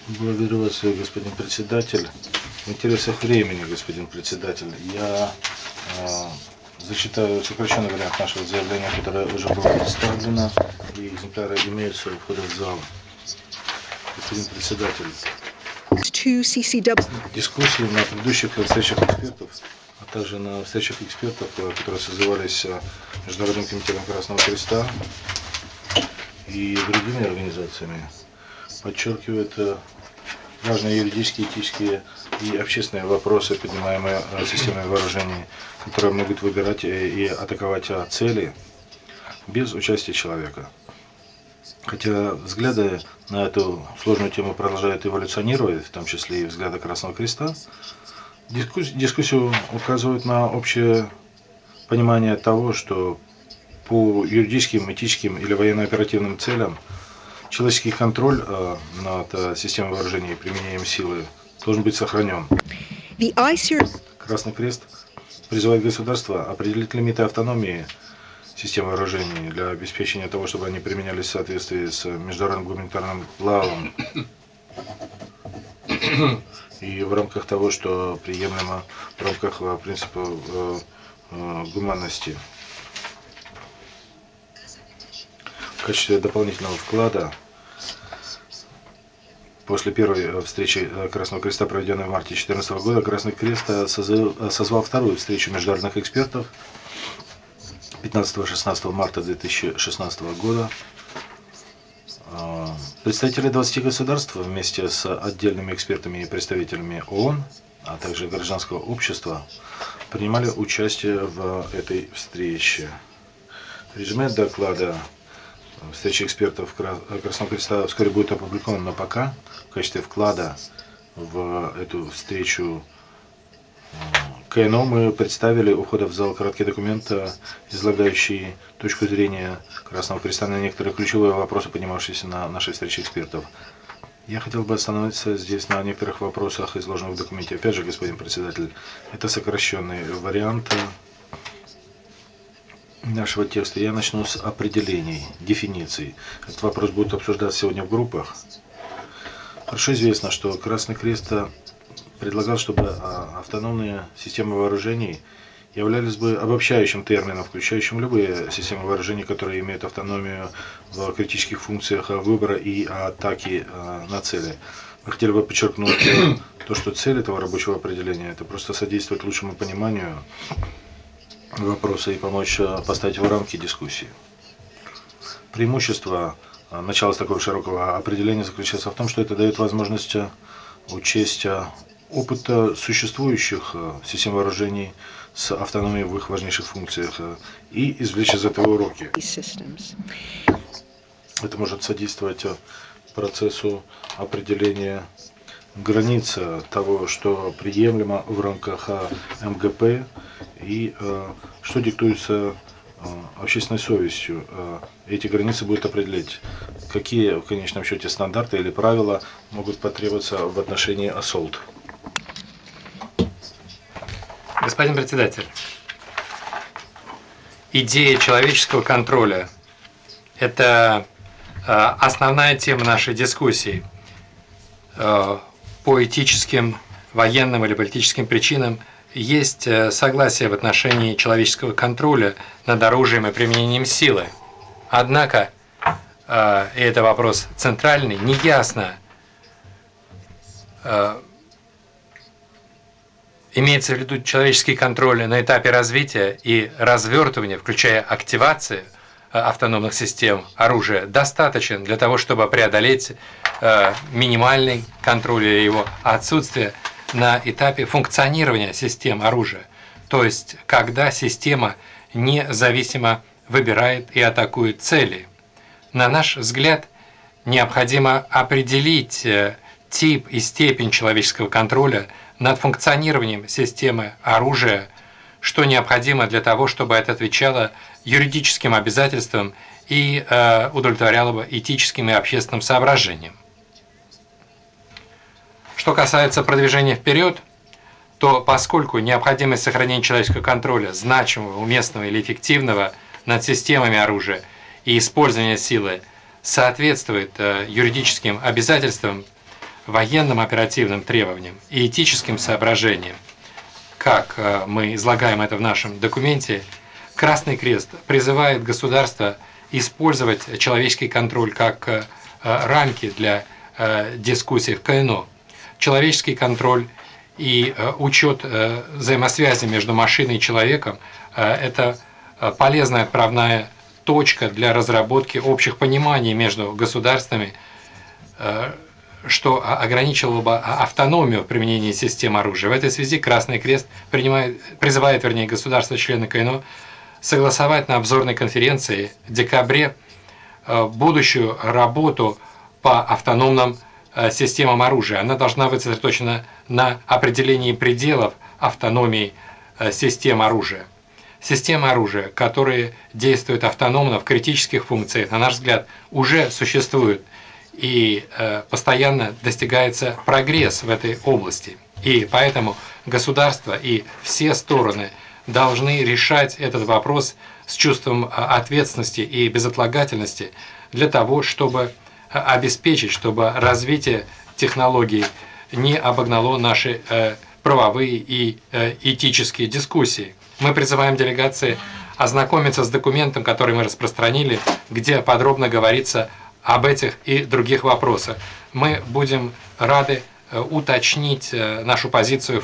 Благодарю вас, господин председатель. В интересах времени, господин председатель, я зачитаю сокращенный вариант нашего заявления, которое уже было представлено, и экземпляры имеются у входа в зал. Господин председатель, дискуссии на предыдущих встречах экспертов, а также на встречах экспертов, которые созывались Международным комитетом Красного Креста и другими организациями, подчеркивают важные юридические, этические и общественные вопросы, поднимаемые системой вооружений, которые могут выбирать и атаковать цели без участия человека. Хотя взгляды на эту сложную тему продолжают эволюционировать, в том числе и взгляды Красного Креста, дискуссию указывают на общее понимание того, что по юридическим, этическим или военно-оперативным целям человеческий контроль над системой вооружений и применением силы должен быть сохранен. Красный Крест призывает государства определить лимиты автономии системы вооружений для обеспечения того, чтобы они применялись в соответствии с международным гуманитарным правом и в рамках того, что приемлемо в рамках принципа гуманности. В качестве дополнительного вклада после первой встречи Красного Креста, проведенной в марте 2014 года, Красный Крест созвал вторую встречу международных экспертов 15-16 марта 2016 года. Представители 20 государств вместе с отдельными экспертами и представителями ООН, а также гражданского общества, принимали участие в этой встрече. Резюме доклада встречи экспертов Красного Креста вскоре будет опубликован, но пока в качестве вклада в эту встречу КНО мы представили у входа в зал краткий документ, излагающий точку зрения Красного Креста на некоторые ключевые вопросы, поднимавшиеся на нашей встрече экспертов. Я хотел бы остановиться здесь на некоторых вопросах, изложенных в документе. Опять же, господин председатель, это сокращенный вариант нашего текста. Я начну с определений, дефиниций. Этот вопрос будет обсуждаться сегодня в группах. Хорошо известно, что Красный Крест предлагал, чтобы автономные системы вооружений являлись бы обобщающим термином, включающим любые системы вооружений, которые имеют автономию в критических функциях выбора и атаки на цели. Мы хотели бы подчеркнуть то, что цель этого рабочего определения – это просто содействовать лучшему пониманию вопроса и помочь поставить в рамки дискуссии. Преимущество начала такого широкого определения заключается в том, что это дает возможность учесть опыт существующих систем вооружений с автономией в их важнейших функциях и извлечь из этого уроки. Это может содействовать процессу определения границ того, что приемлемо в рамках МГП и что диктуется общественной совестью. Эти границы будут определять, какие в конечном счете стандарты или правила могут потребоваться в отношении ассолт. Господин председатель, идея человеческого контроля – это основная тема нашей дискуссии. По этическим, военным или политическим причинам есть согласие в отношении человеческого контроля над оружием и применением силы. Однако, и это вопрос центральный, неясно, имеется в виду человеческий контроль на этапе развития и развертывания, включая активацию автономных систем оружия, достаточен для того, чтобы преодолеть минимальный контроль или его отсутствие на этапе функционирования систем оружия. То есть, когда система независимо выбирает и атакует цели. На наш взгляд, необходимо определить тип и степень человеческого контроля над функционированием системы оружия, что необходимо для того, чтобы это отвечало юридическим обязательствам и удовлетворяло бы этическим и общественным соображениям. Что касается продвижения вперед, то поскольку необходимость сохранения человеческого контроля, значимого, уместного или эффективного над системами оружия и использования силы соответствует юридическим обязательствам, военным оперативным требованиям и этическим соображениям, как мы излагаем это в нашем документе, Красный Крест призывает государство использовать человеческий контроль как рамки для дискуссий в КНО. Человеческий контроль и учет взаимосвязи между машиной и человеком – это полезная отправная точка для разработки общих пониманий между государствами, что ограничивало бы автономию в применении систем оружия. В этой связи Красный Крест призывает государства-члены КНО согласовать на обзорной конференции в декабре будущую работу по автономным системам оружия. Она должна быть сосредоточена на определении пределов автономии систем оружия. Системы оружия, которые действуют автономно в критических функциях, на наш взгляд, уже существуют, и постоянно достигается прогресс в этой области. И поэтому государство и все стороны должны решать этот вопрос с чувством ответственности и безотлагательности для того, чтобы обеспечить, чтобы развитие технологий не обогнало наши правовые и этические дискуссии. Мы призываем делегации ознакомиться с документом, который мы распространили, где подробно говорится об этих и других вопросах. Мы будем рады уточнить нашу позицию